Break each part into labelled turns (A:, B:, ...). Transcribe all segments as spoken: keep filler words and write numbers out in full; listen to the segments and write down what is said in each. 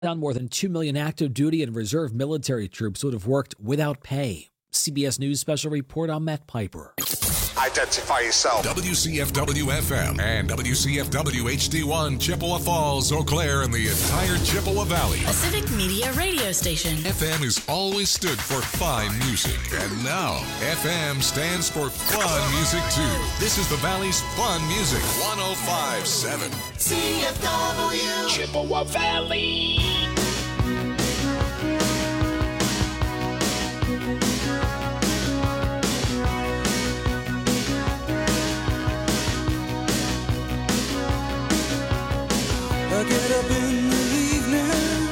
A: Found more than two million active duty and reserve military troops would have worked without pay. C B S News Special Report on Matt Piper.
B: Identify yourself.
C: W C F W F M and W C F W H D one, Chippewa Falls, Eau Claire, and the entire Chippewa Valley.
D: A civic media radio station.
C: F M has always stood for fine music, and now F M stands for fun music too. This is the Valley's fun music. one oh five point seven
B: C F W
E: Chippewa Valley.
F: I get up in the evening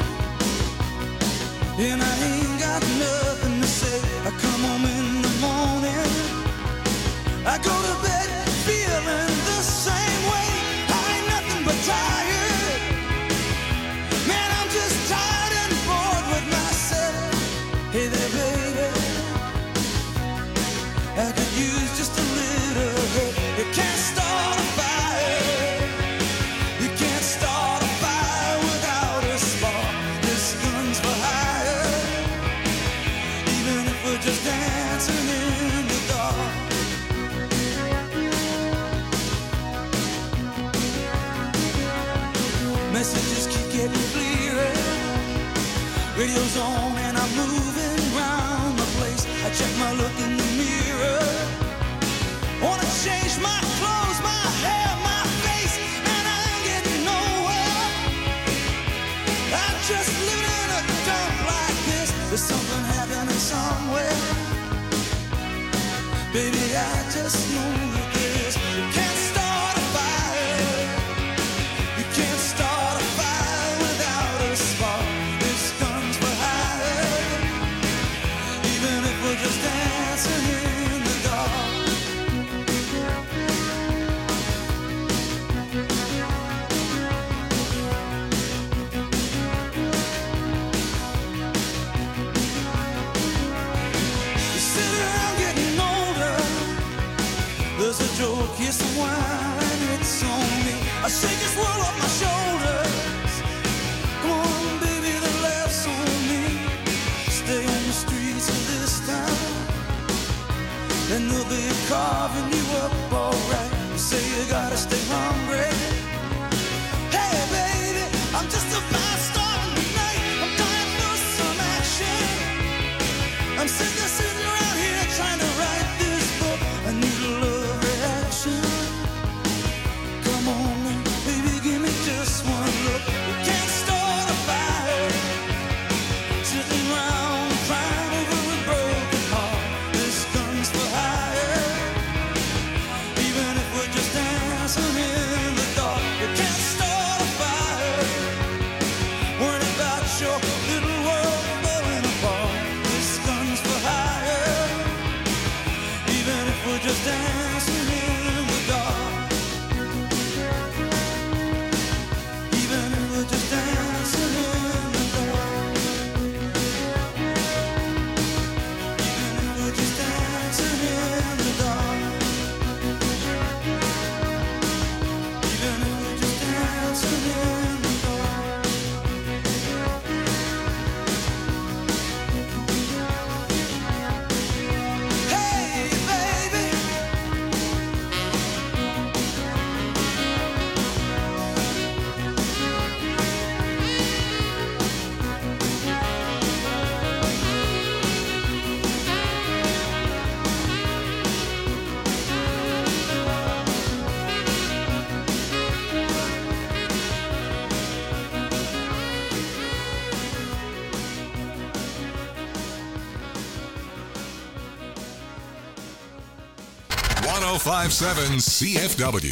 F: and I ain't got nothing to say. I come home in the morning, I go to bed feeling the same way. I ain't nothing but tired. Man, I'm just tired and bored with myself. Hey there, baby, I could use just a little help. You can't start a fire. You can't start a fire without a spark. This gun's for hire, even if we're just dancing in the dark. Messages keep getting clearer. Radio's on and I'm moving around the place. I check my look in the mirror. Wanna change my clothes, my hair, my face, and I ain't getting nowhere. I'm just living in a dump like this. There's something happening somewhere. Baby, I just know that this. You can't start a fire. You can't start a fire without a spark. This gun's for hire, even if we're just dancing in the dark. You sit around getting older. There's a joke, here's some wine, it's on me. I shake this world off my shoulders. Come on, baby, the laughs on me. Stay on the streets of this town, and they'll be carving you up alright. You say you gotta stay hungry. Hey, baby, I'm just about starting the night. I'm dying for some action. I'm sick of sitting around here trying to write this book. I need a love reaction. Come on now, baby, give me just one look. You can't start a fire sitting around crying over a broken heart. This gun's for hire, even if we're just dancing in the dark. You can't start a fire worrying about your little world falling apart. This gun's for hire, even if we're just dancing in the dark. Even if we're just dancing in the dark. Even if we're just dancing in the dark. Even if we're just dancing in the dark. Hey, baby.
C: one oh five point seven C F W.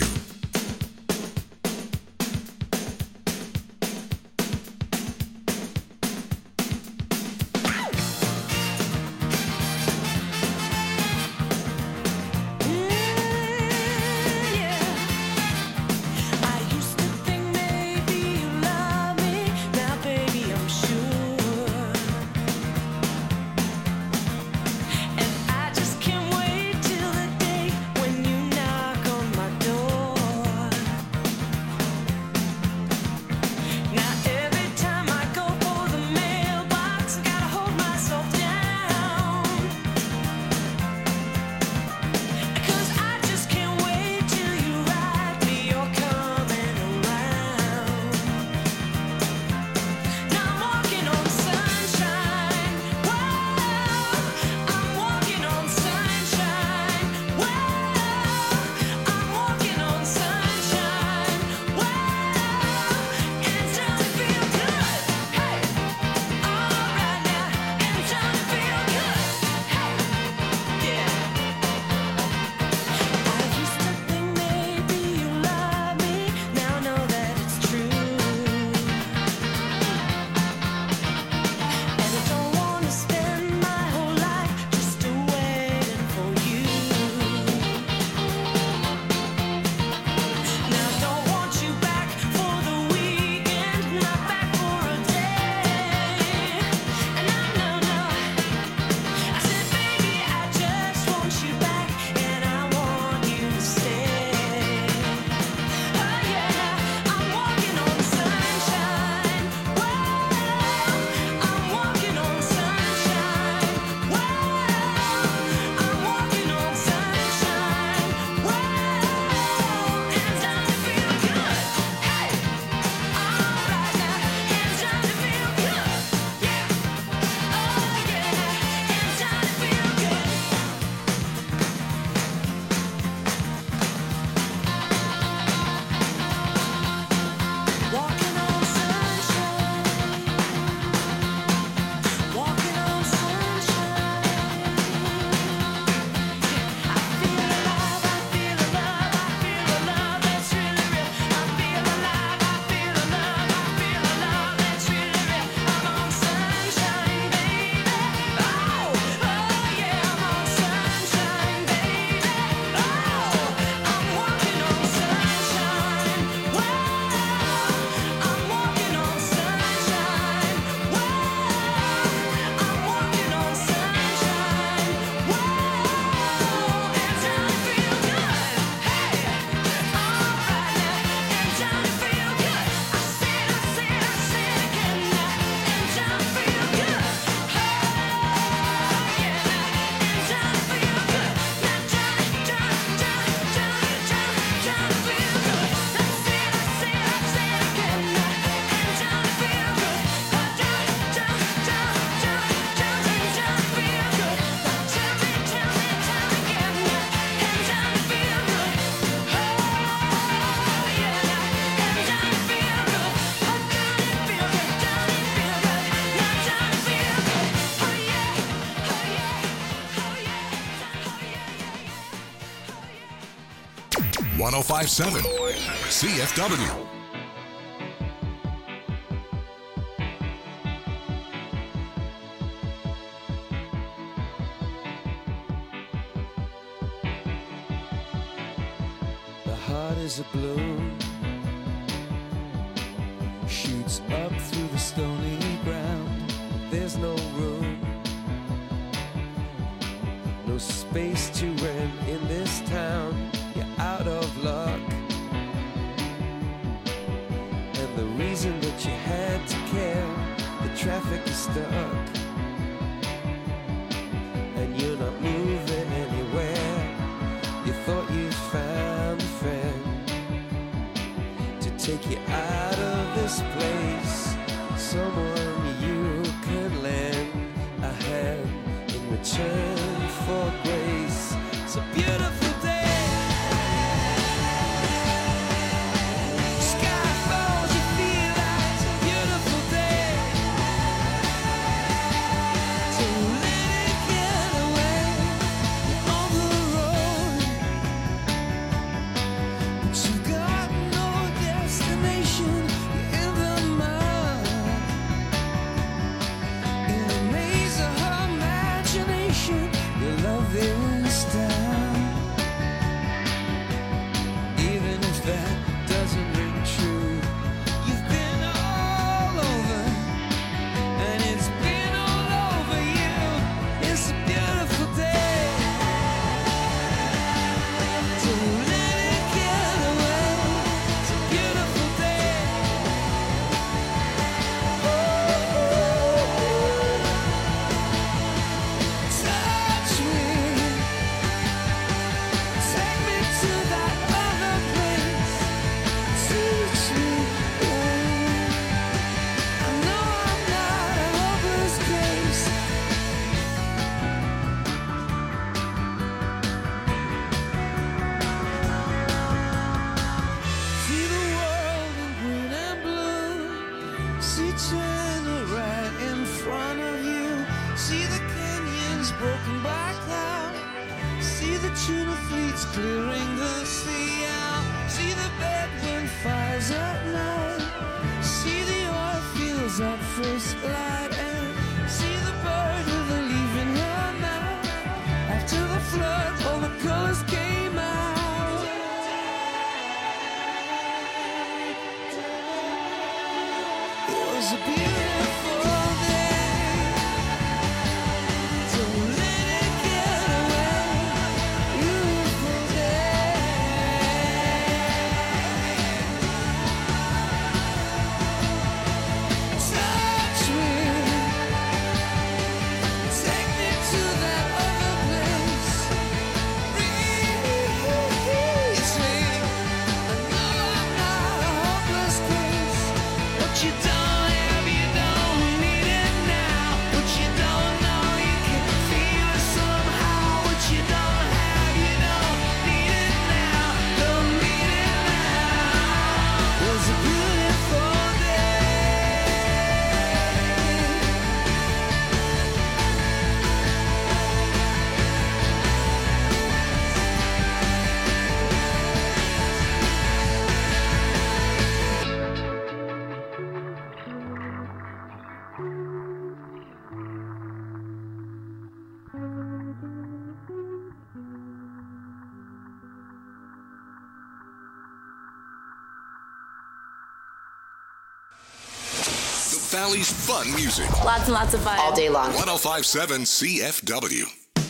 G: And I just can't wait till the day when you knock on my door.
C: one oh five point seven C F W.
G: The heart is a balloon, shoots up through the stony ground. There's no room, no space to rent in this town. You're out of luck, and the reason that you had to care, the traffic is stuck, and you're not moving anywhere. You thought you found a friend to take you out of this place, someone you can lend a hand in return for grace. It's a beautiful day. Sky falls, you feel like it's a beautiful day. So let it get away. You're on the road, but you got no destination. You're in the mud, in a maze of her imagination. Your love is down, even if that doesn't ring true. You've been all over, and it's been all over you. It's a beautiful day. So let it get away. It's a beautiful day. Touch me, take me to that other place. Teach me, I know I'm not a hopeless case. See the world in green and blue. See China right in front of you. See the canyons broken by cloud. See the tuna fleets clearing the sea out. See the bedroom fires at night. See the oil fields at first light. And see the bird with a leaf in her mouth. After the flood, all the colors came out. It was a beautiful day. So let it get away. Beautiful day. Touch me, take me to that other place. Release me. I know I'm not a hopeless case. What you don't have, you don't need it now. What you don't know, you can feel it somehow. What you don't have, you don't need it now. Don't need it now. It was a beautiful day.
C: The Valley's fun music.
H: Lots and lots of fun. All day long.
C: one oh five point seven C F W.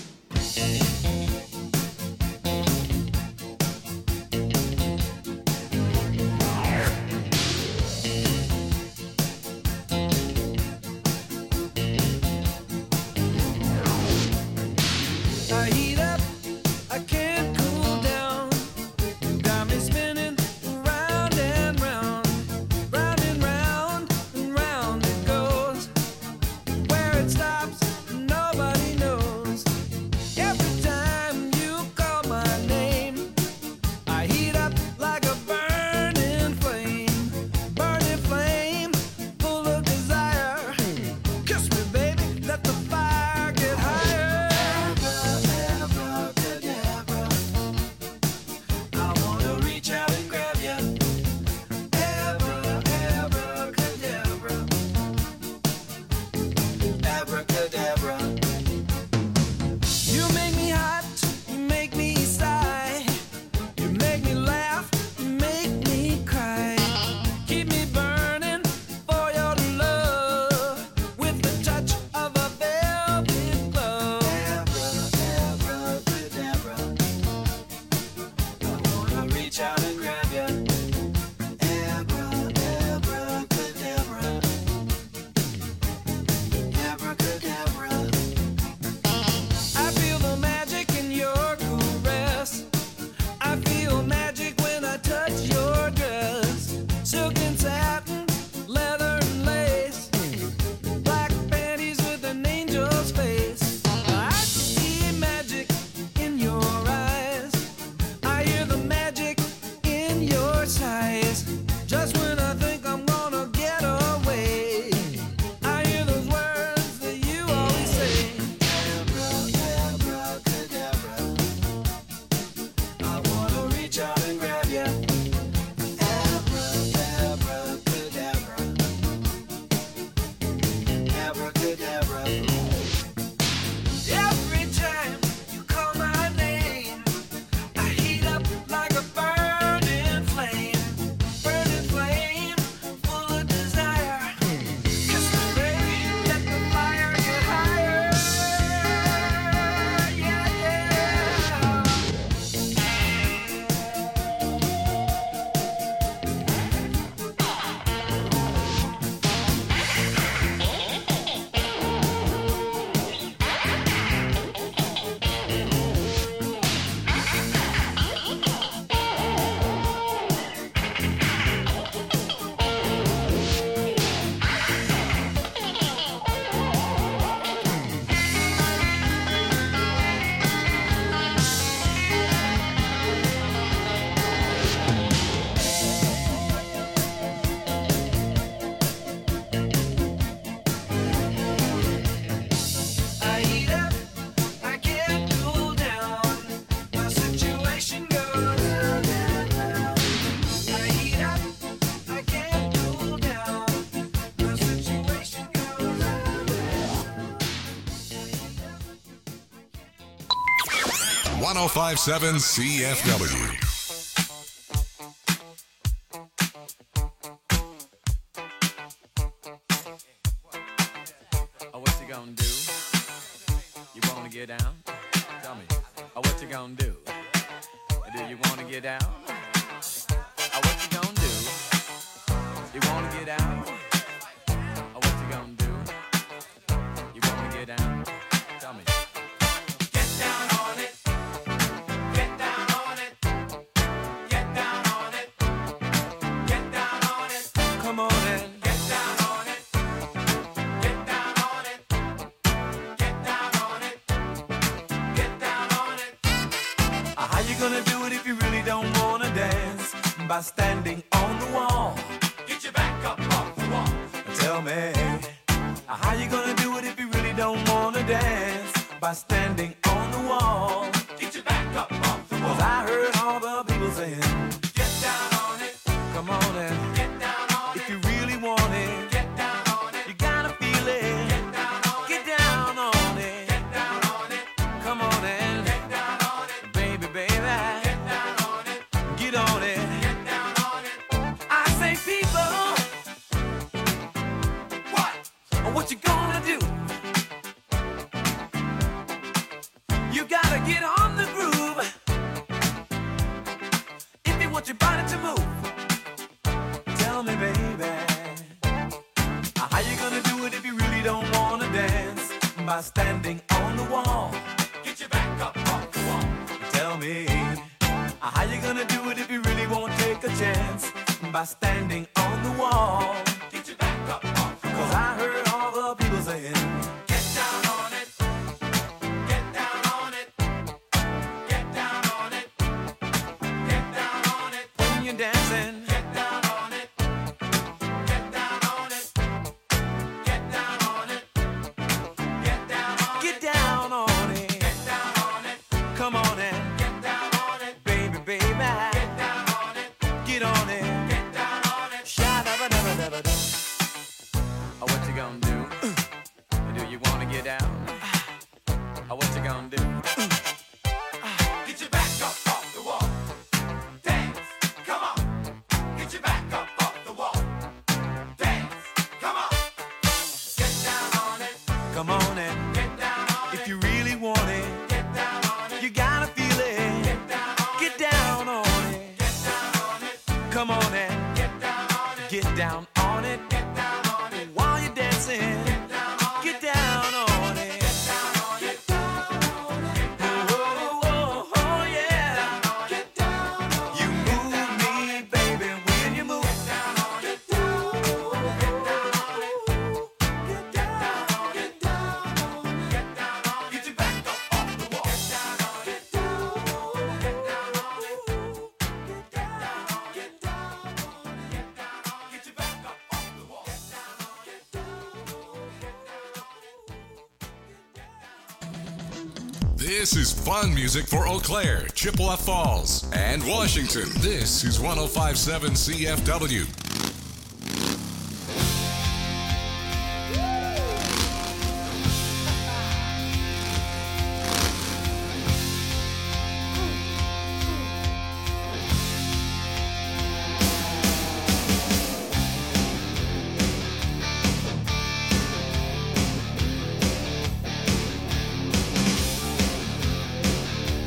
G: I heat up, I can't cool down. You got me spinning round and round, round and round and round it goes. Where it stops, nobody knows.
C: one oh five point seven C F W.
I: Oh, what you gonna do? You wanna get down? Tell me. Oh, what you gonna do? Do you wanna get down? Oh, what you gonna do? You wanna get out? Oh, what you gonna do? You wanna get down? Tell me. Get down on it. Get down on it. Get down on it. Get down on it. Come on in. Get down on it. Get down on it. Get down on it. Get down on it. Uh, How you gonna do it if you really don't wanna dance? By standing on the wall. Get your back up off the wall. Tell me, uh, how you gonna do it if you really don't wanna dance? By standing on the wall. Get your back up off the wall. 'Cause I heard all the people saying, get down on it. Come on and get down on it. If you really want it, get down on it. You gotta feel it. Get down on it. Get down on it. Get down on it. Come on and get down on it. Baby, baby. Get down on it. Get on it. Get down on it. I say people. What? What you gonna do? You gotta get on the groove if you want your body to move. Tell me, baby, how you gonna do it if you really don't wanna dance? By standing on the wall. Get your back up off the wall. Tell me, how you gonna do it if you really won't take a chance? By standing on the wall. Get your back up off the wall. 'Cause I heard all the people saying, get down on it. Get down on it. Get down on it. Get down on it. When you're dancing, get down on it. Get down on it. Get down on it. Get down on it. Get down on it. Get down on it. Come on and get down on it. Baby, baby. Get down on it. Get on it. Get down on it. Sha-da-ba-da-ba-da-ba-da. Oh, what you gonna do? Do you wanna get down? Oh, what you gonna do? Get your back up off the wall. Dance, come on. Get your back up off the wall. Dance, come on. Get down on it. Come on and get down on it. If you really want it, get down on it. You gotta feel it. Get down on it. Get down on it. Get down on it. Come on and get down on it. Get down on it. Get down on it. While you're dancing, get down on it. Get down on it. Get down on it. Get down on it. Oh, oh, oh, oh, yeah. Get down on it. You move me, baby, when you move. Get down on it. Get down on it. Get down on it. Get down on it. Get down on it. Get down on it. Get your back up off the wall. Get down on it. Get down on it. Get down on it. Get down on it. Get down on it. Get down on it. Get down on it. Get your back up off the wall. Get down on it. Get down on it.
C: This is fun music for Eau Claire, Chippewa Falls, and Washington. This is one oh five point seven C F W.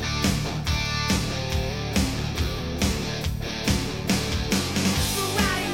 F: Right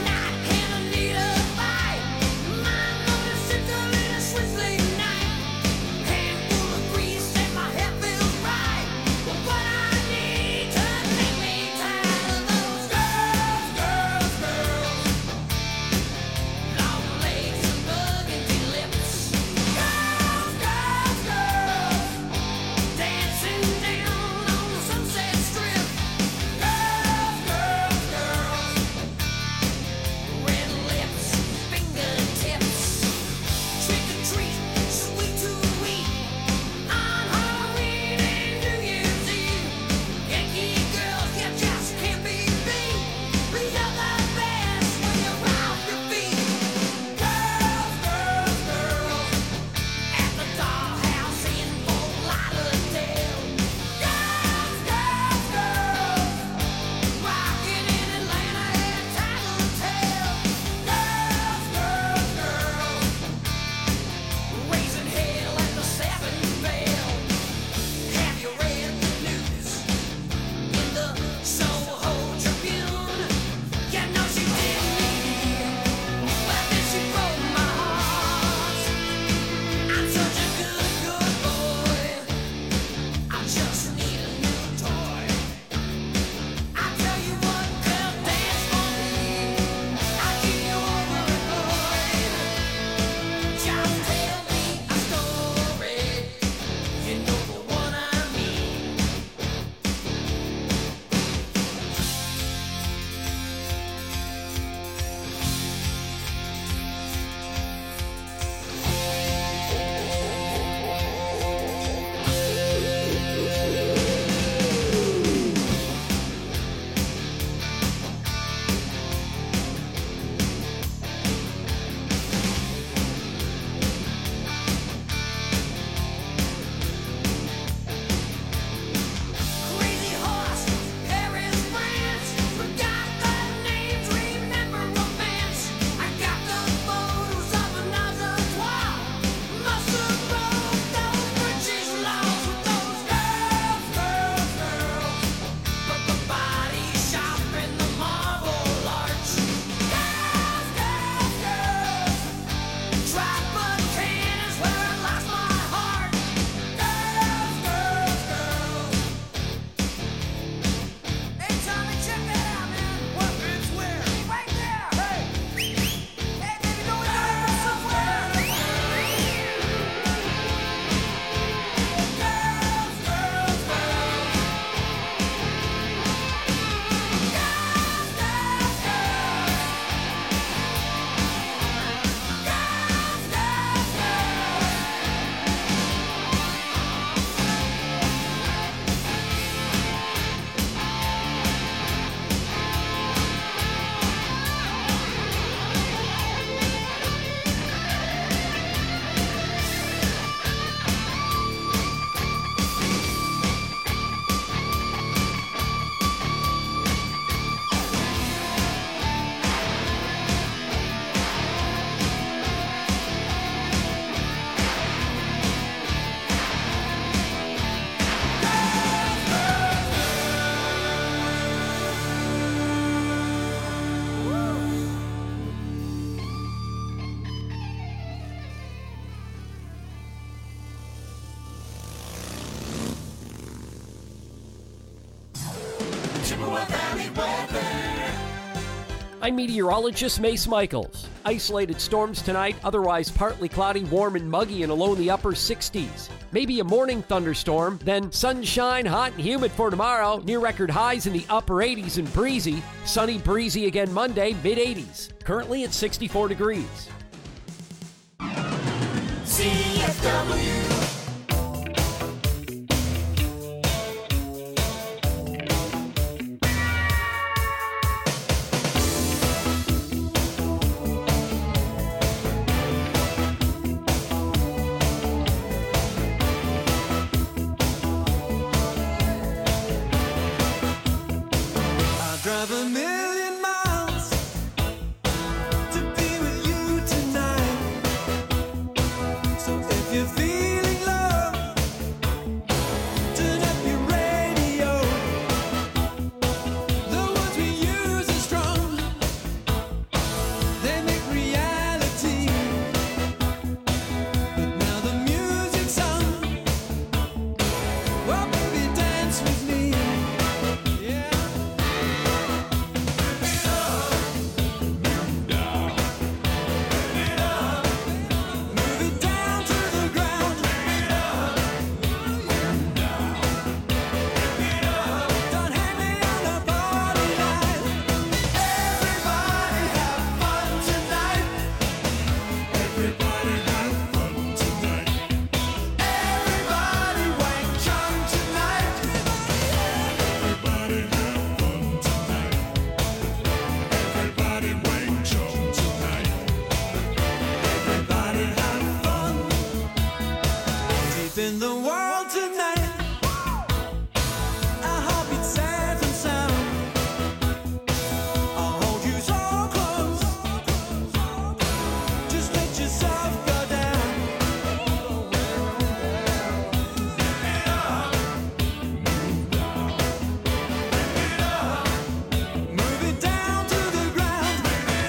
J: I'm meteorologist Mace Michaels. Isolated storms tonight, otherwise partly cloudy, warm and muggy and a low in the upper sixties. Maybe a morning thunderstorm, then sunshine, hot and humid for tomorrow, near record highs in the upper eighties and breezy. Sunny, breezy again Monday, mid eighties. Currently at sixty-four degrees.
B: C F W.
F: Drive a million miles to be with you tonight. So if you're feeling love, turn up your radio. The words we use are strong, they make reality. But now the music's on, well baby dance with me. Yeah. In the world tonight, our heartbeat safe and sound. I'll hold you so close, just let yourself go down. Move it down to the ground.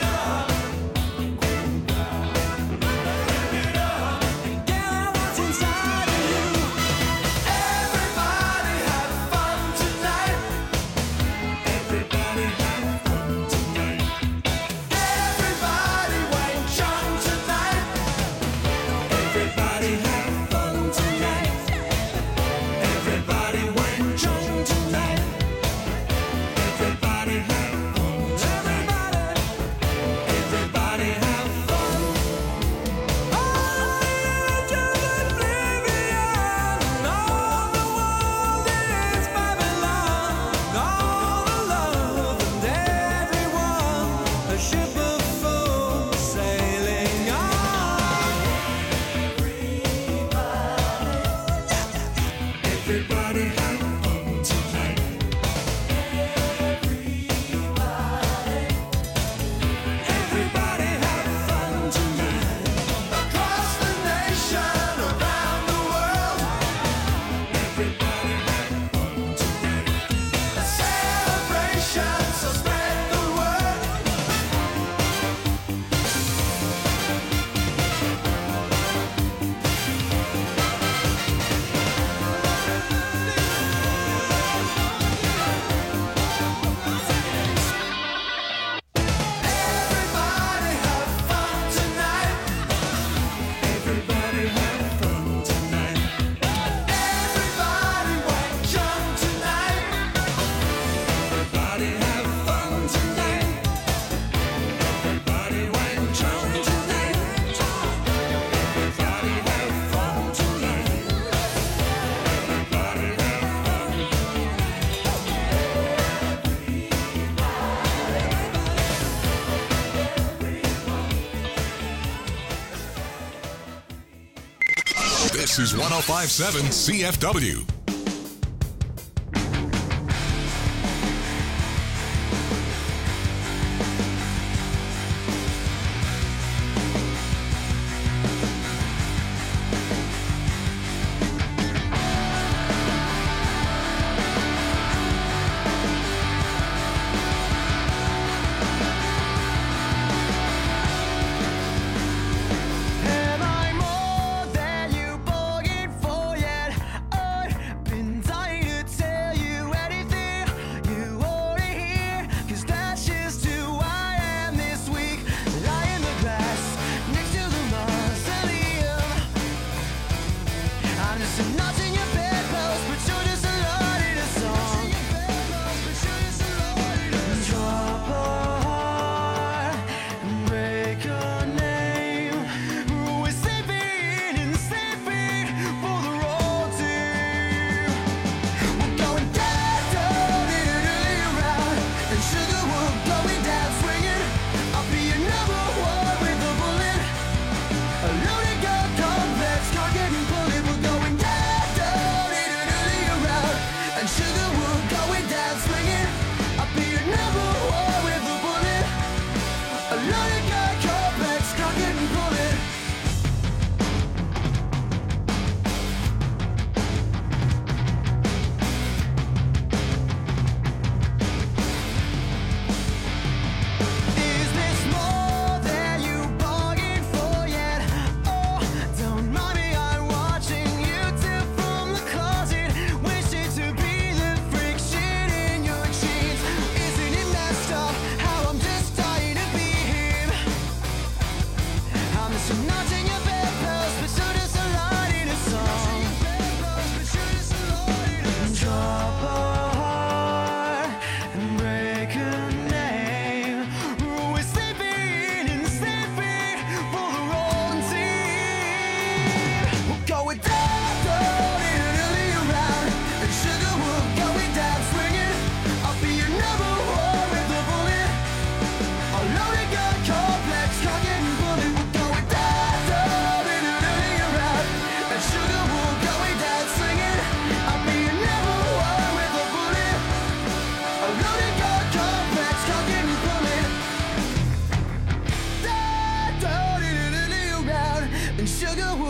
F: And get out what's inside of you. Everybody have fun tonight. Everybody have fun tonight. Everybody wait young tonight. Everybody have fun tonight. Everybody wait young tonight. Everybody have fun tonight. Everybody, everybody have fun. Oh, to oblivion. All the world is Babylon. All the love and everyone, a ship of fools sailing on. Everybody have fun tonight. Everybody have fun tonight. Across the nation, around the world. Everybody have fun tonight. A celebration, so spread the word. Everybody have fun tonight. Everybody have fun tonight. Everybody wait young tonight. Everybody have fun tonight. Everybody wait young tonight. Everybody have fun tonight. Everybody have fun.
C: This is one oh five point seven C F W.
F: Am I more than you bargained for yet?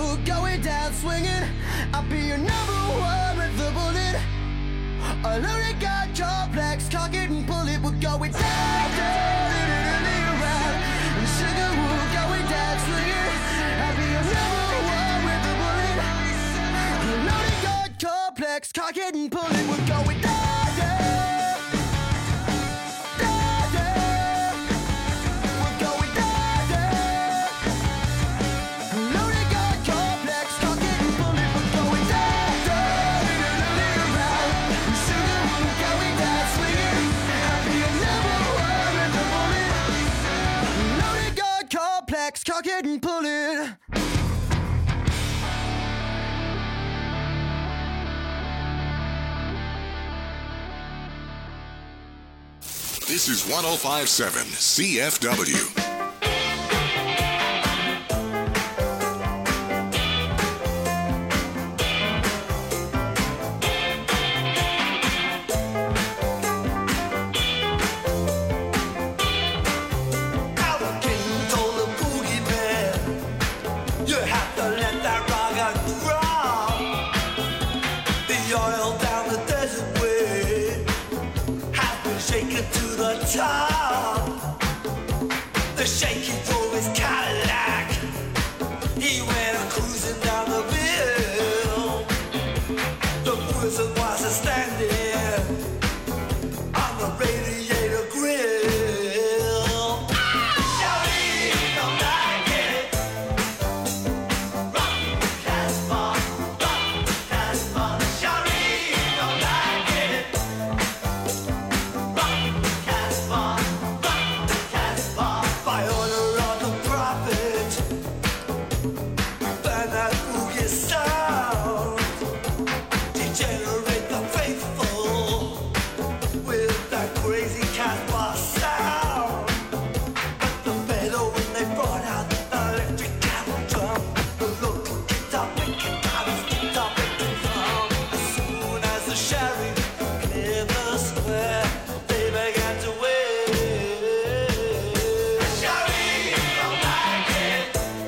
K: we're going down swinging. I'll be your number one with the bullet. A loaded gun complex, cock it and pull it. We're going down, down, literally around. And sugar, we're going down swinging. I'll be your number one with the bullet. A loaded gun complex, cock it and pull it. We're going down. Cock it and pull it.
C: This is one oh five point seven C F W.
F: Top. The shaky drove his Cadillac. He went cruising down the hill. The wizard was standing on the radiator grill. Shawty, don't like it. Rock the Casbah, rock the Casbah. Shawty, don't like it. Rock the Casbah, rock the Casbah. By order of the prophet, burn that boogie sound. Degenerate the faithful with that crazy Casbah sound. But the better when they brought out the electric cattle drum, the local guitar picking guitars, guitar picking drum. As soon as the sheriff cleared the square, they began to wave. Sheriff, don't like it.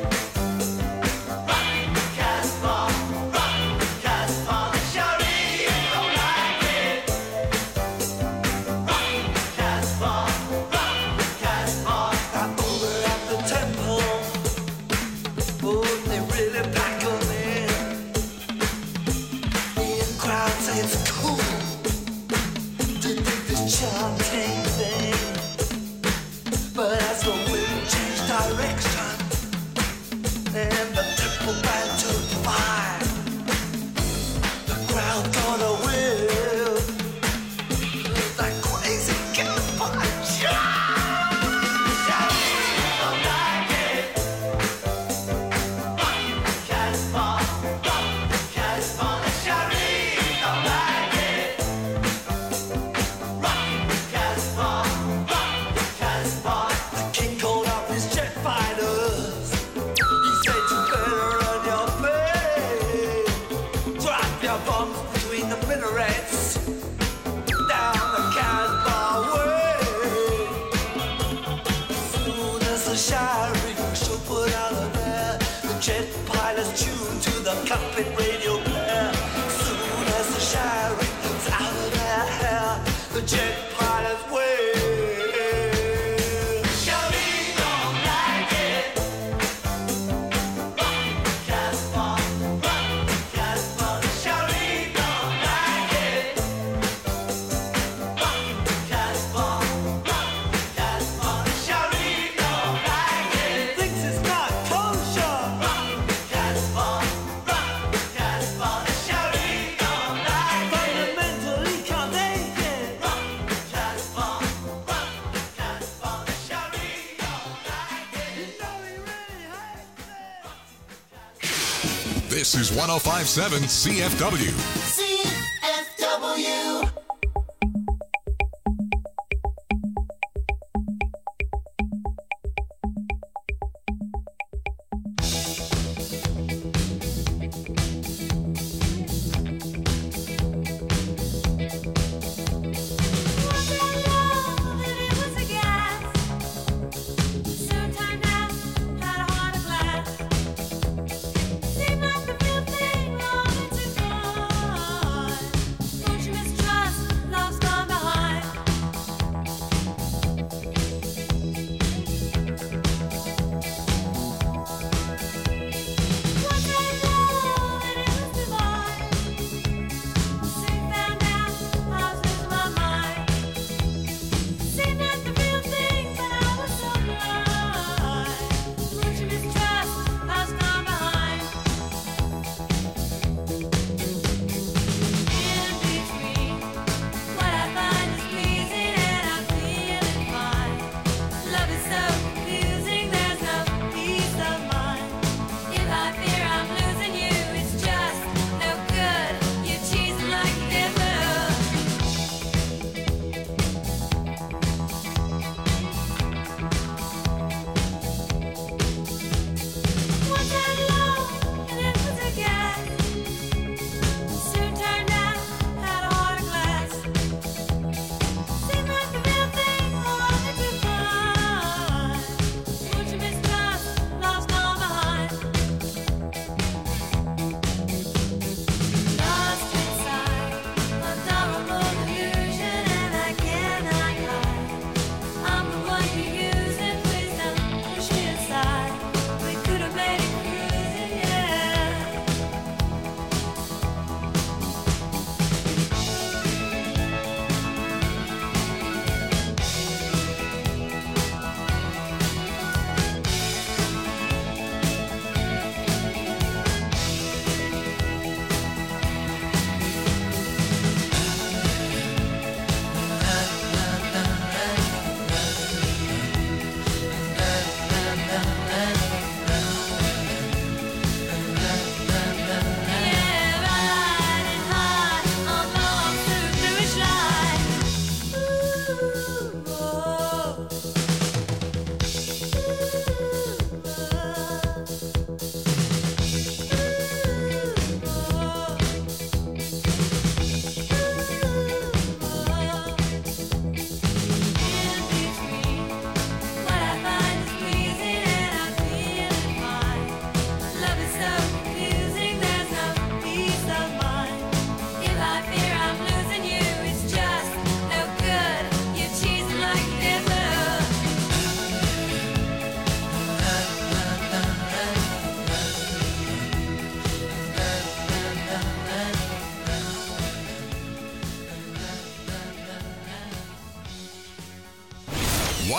F: Rock the Casbah, rock the Casbah. Sheriff, don't like it. Rock the Casbah, rock the Casbah. Now over at the temple, oh, they really pack 'em in. The crowd say it's cool to do this chanting thing. But as the wind changed direction and the temple band took fire, the crowd got a whiff of that crazy Casbah chant. Shawty, don't like it. Rock the Casbah, rock the Casbah. Shawty, don't like it. Rock the Casbah, rock the Casbah. The king called up his jet fighters. He said you better run your play. Drop your bombs between the minarets. Down the Casbah way. Soon as the sheriff should put out of there, the jet pilots tuned to the cockpit radio player. Soon as the sheriff's out of their hair, the jet pilots wave. Shawty, don't like it. Rock the Casbah, rock the Casbah. Shawty, don't like it. Rock the Casbah, rock the Casbah. Shawty, don't like it. Thinks it's not kosher. Rock the Casbah, rock the Casbah. Shawty, don't like it. Fundamentally can't take it. Rock the Casbah, rock the Casbah. Shawty, don't like it. You know he really hates it.
C: This is one oh five point seven C F W.
B: C F W.
L: Soon turned out, had a heart of glass. Seemed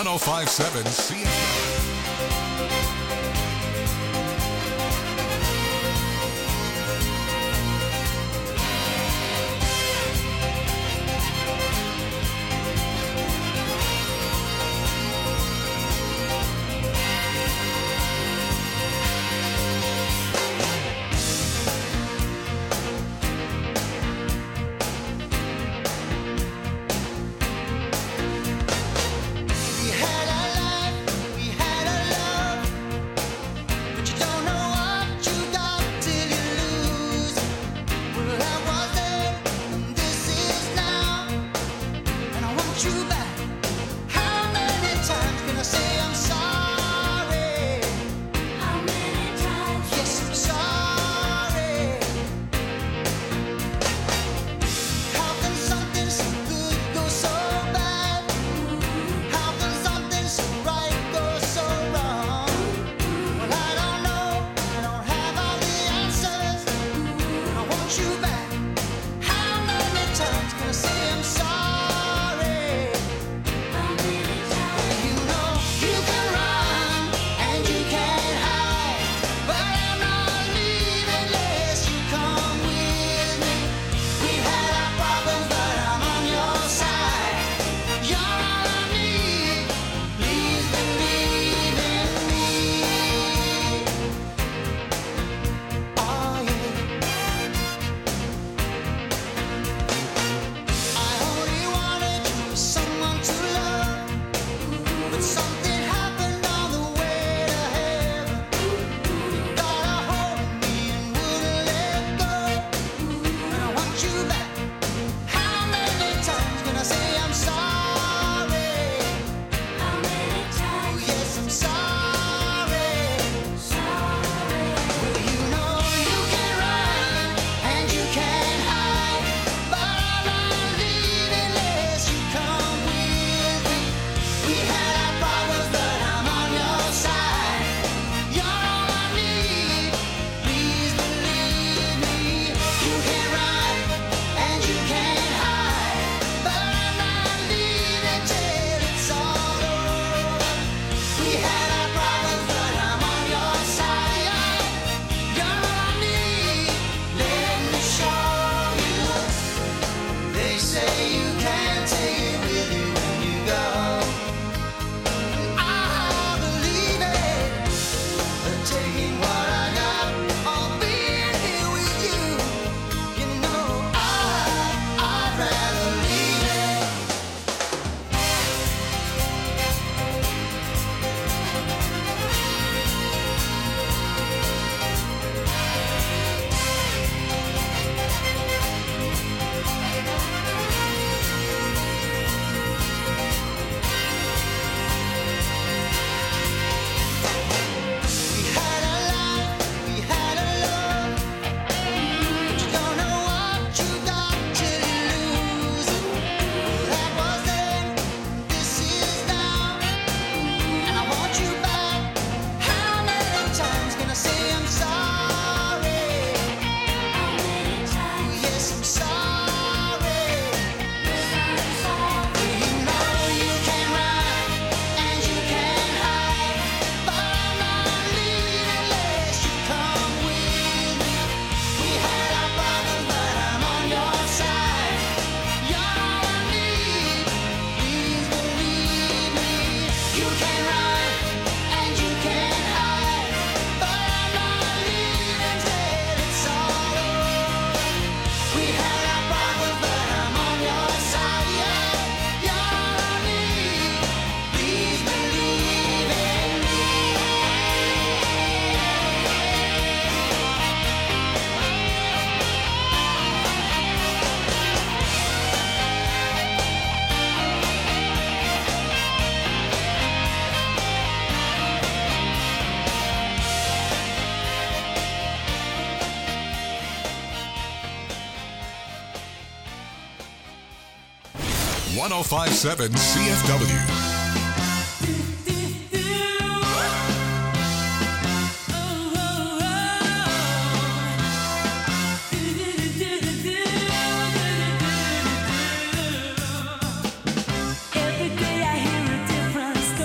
C: one oh five point seven C F W.
K: We had a life, we had a love, but you don't know what you got till you lose. Well, I was there, and this is now, and I want you back. How many times can I say I'm sorry? How many times? Yes, I'm sorry. How can something so good go so bad? How can something so right go so wrong? Well, I don't know. I don't have all the answers. But I want you back. How many times can I say I'm sorry? How many times? You know you can run and you can hide, but I'm not leaving unless you come with me. We've had our problems, but I'm on your side. You're all I need. Please believe in me. Oh yeah. I only wanted you for someone to love, but something happened on the way to heaven. You got a hold of me and wouldn't let go, and I want you back. How many times can I say I'm sorry? How many times? Yes, I'm sorry. Sorry. Well, you know you can run and you can hide, but I'm not leaving unless you come with me. We had our problems, but I'm on your side. You're all I need. Please believe me. You can run and you can hide, but I'm not leaving till it's all over. We had our problems, but I'm on your side. You're all I need. Let me show you. They say you can't take it with you when you go. I believe it. But taking what I got, or being here with you, you know I, I'd rather leave it. We had a life, we had a love, but you don't know what you got till you lose it. Well, that was then, this is now, and I want you back. How many times can I say I'm sorry? How many times? Yes, I'm sorry. You know you can run and you can hide, but I'm not leaving unless you come with me. We had our problems, but I'm on your side. You're all I need. Please believe me. You can run and you can hide, but I'm not leaving till it's all over. We had our problems, but I'm on your side. Yeah, you're all I need. Please believe in me.
C: one oh five point seven C F W.
F: Every day I hear a different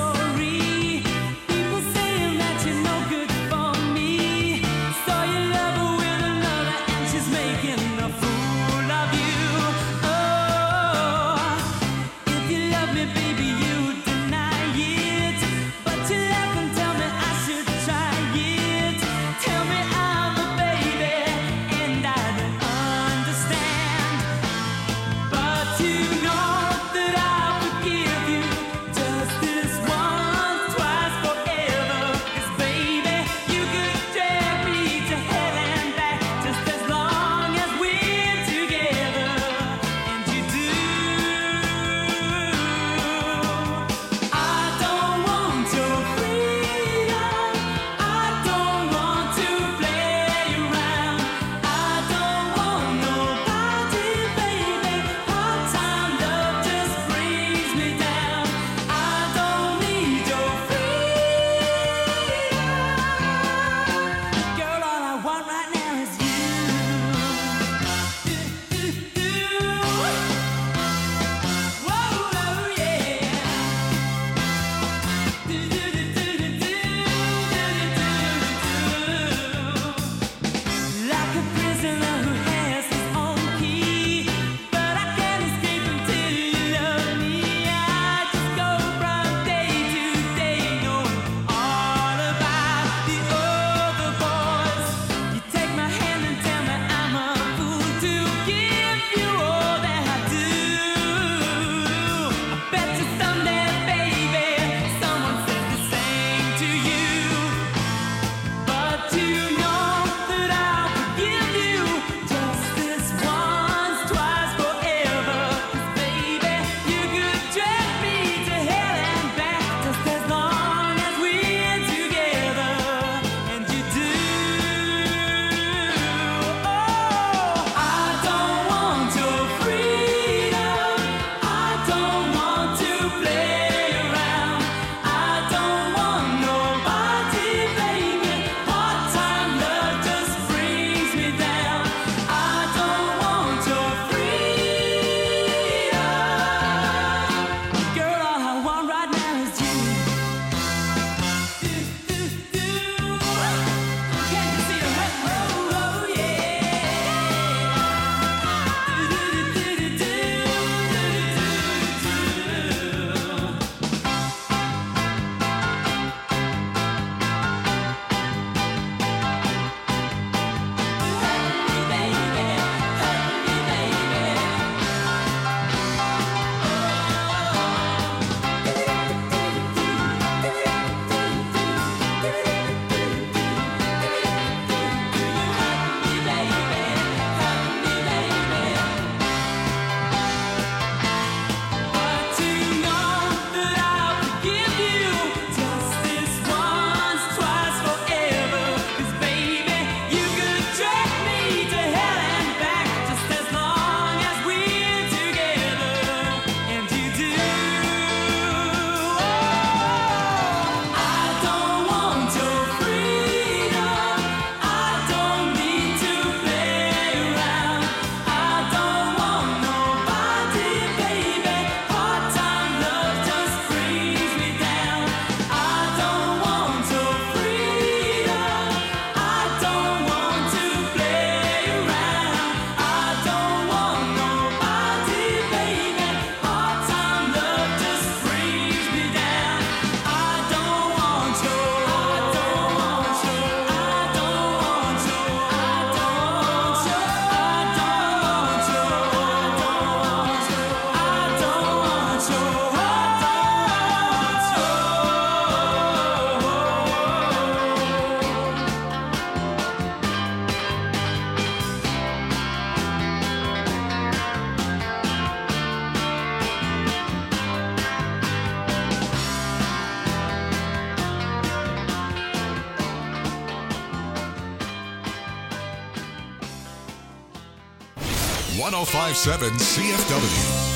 C: one oh five point seven C F W.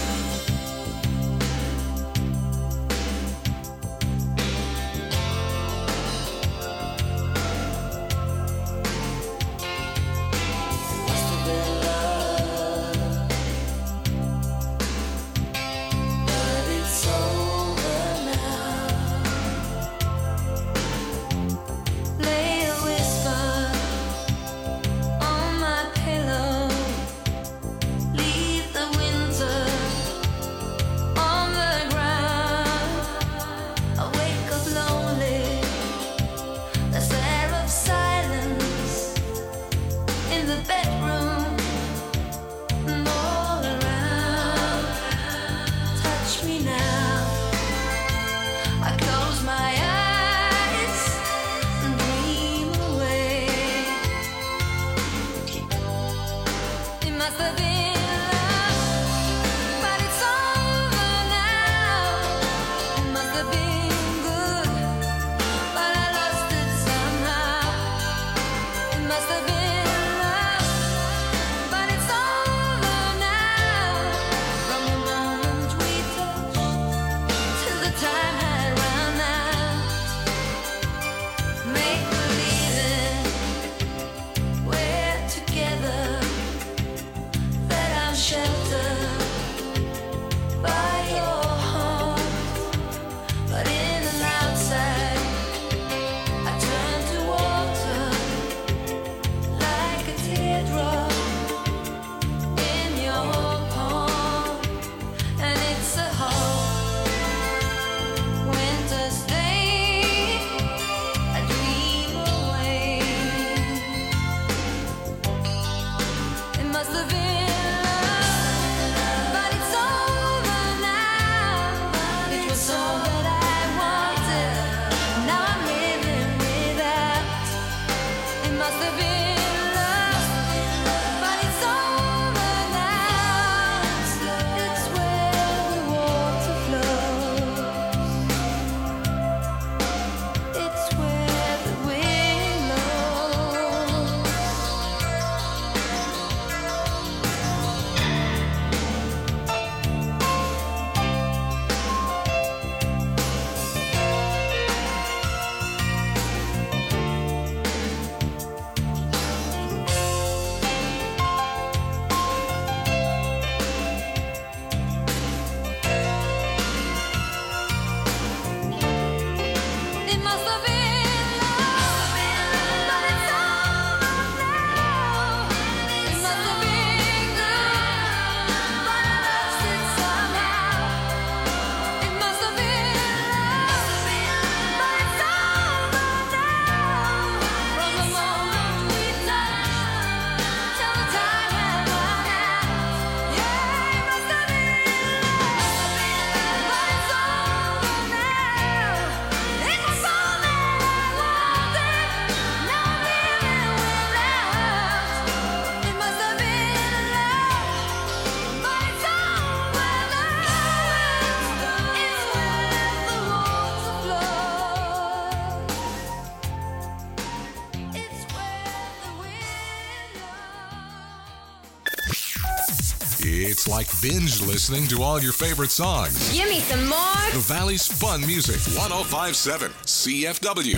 C: It's like binge listening to all your favorite songs.
L: Give me some more.
C: The Valley's Fun Music, one oh five point seven C F W.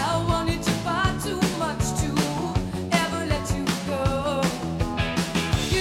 M: You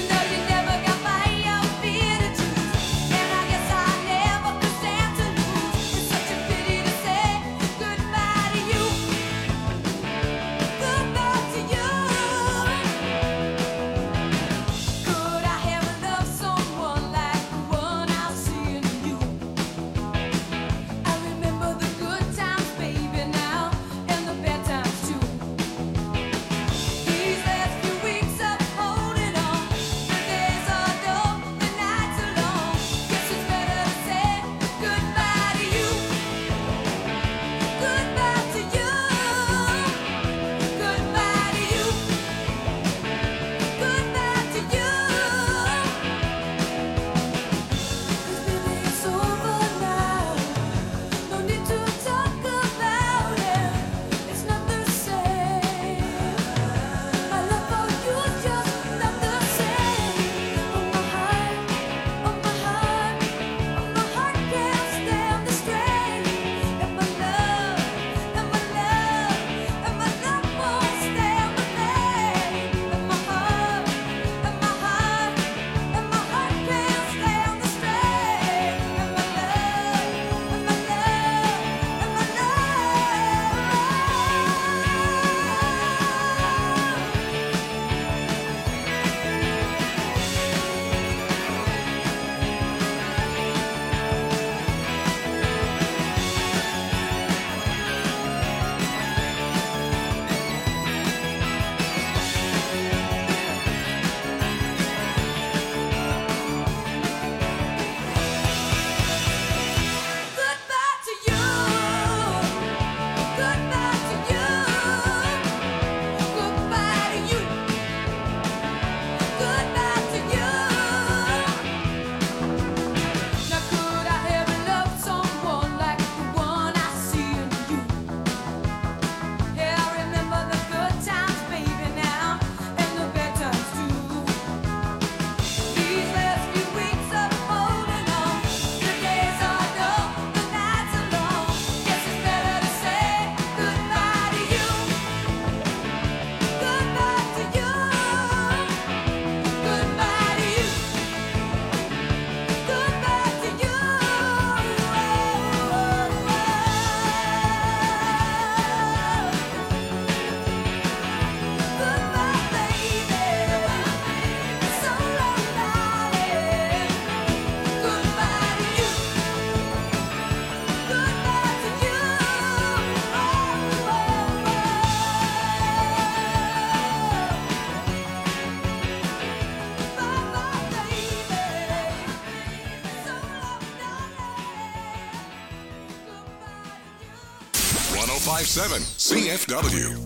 C: oh five point seven C F W.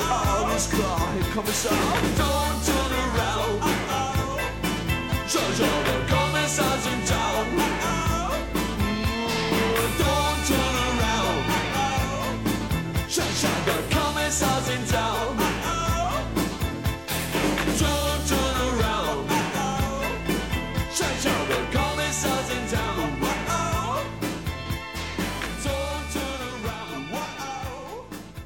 F: Don't turn around. Judge,